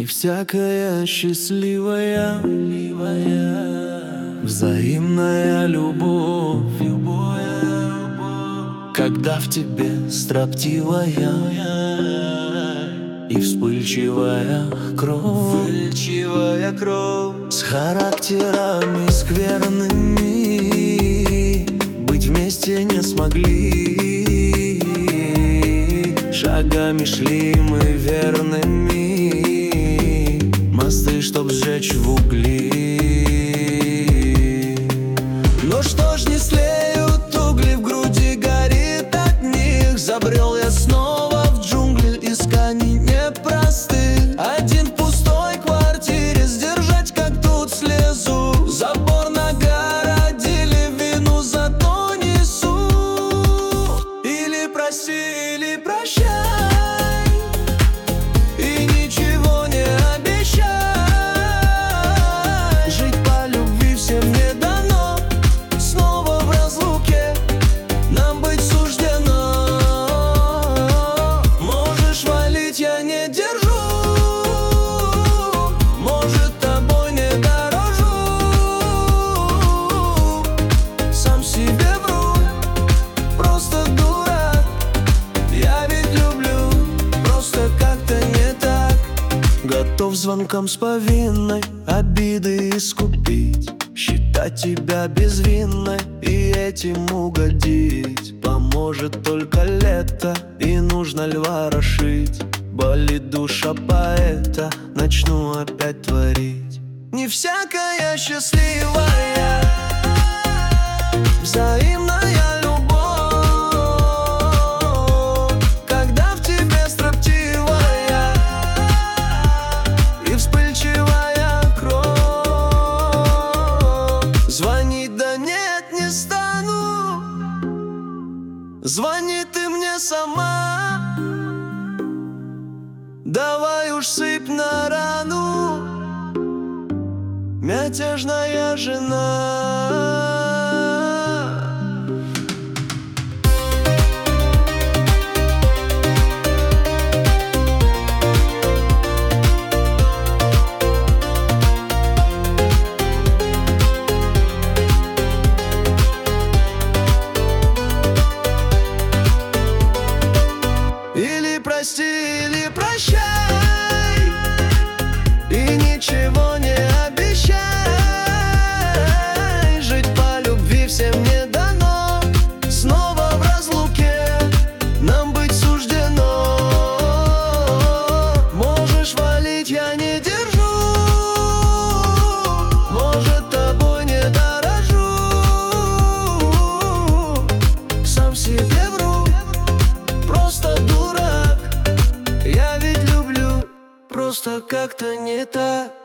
Не всякая счастливая, взаимная любовь, когда в тебе строптивая и вспыльчивая кровь, с характерами скверными, быть вместе не смогли. Шагами шли мы верными, мосты, чтоб сжечь в угли. Но что ж не слеют угли, в груди горит от них. Забрел я снова в джунгли исканий непростых. Один в пустой квартире, сдержать как тут слезу. Забор нагородили, вину зато несу. Или прости, или прощай, и ничего не обещай. Жить по любви всем не дано, снова в разлуке нам быть суждено. Можешь валить, я не держу, может, тобой не дорожу. Сам себе вру, просто дурак. Я ведь люблю, просто как-то не так. Готов звонком с повинной обиды искупить, считать тебя безвинной и этим угодить. Поможет только лето, и нужно льва рошить. Болит душа поэта, начну опять творить. Не всякая счастливая, взаимная любовь, когда в тебе строптивая и вспыльчивая кровь. Звонить да нет, не стану, звони ты мне сама. Давай уж сыпь на рану, мятежная жена. Или прости, или прощай, и ничего не обещай. Жить по любви всем не дано, снова в разлуке нам быть суждено. Можешь валить, я не держу, может, тобой не дорожу. Сам себе вру, просто дурак. Я ведь люблю, просто как-то не так.